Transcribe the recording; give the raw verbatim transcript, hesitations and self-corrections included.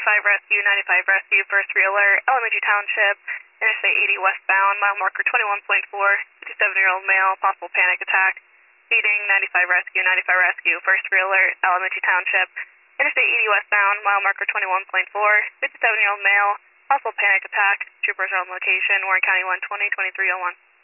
five Rescue, ninety-five Rescue, first re-alert, Elementary Township, Interstate eighty westbound, mile marker twenty-one point four, fifty-seven-year-old male, possible panic attack. Speeding, ninety-five Rescue, ninety-five Rescue, first re-alert, Elementary Township, Interstate eighty westbound, mile marker twenty-one point four, fifty-seven-year-old male, possible panic attack. Troopers are on location, Warren County one twenty, twenty-three oh one.